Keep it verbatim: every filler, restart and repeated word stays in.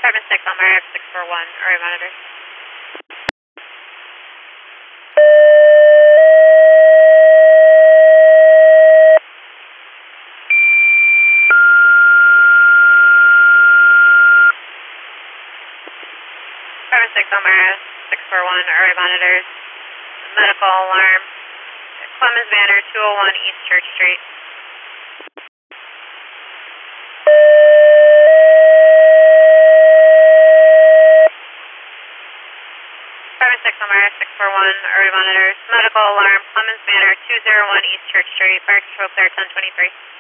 Five and six on my F six four one, area monitor. Five and six on my F six four one, area monitors. Medical alarm. Clemens Manor, two oh one East Church Street. Five and six on my F six four one, area monitors. Medical alarm. Clemens Manor, two oh one East Church Street. Fire control clear ten twenty-three.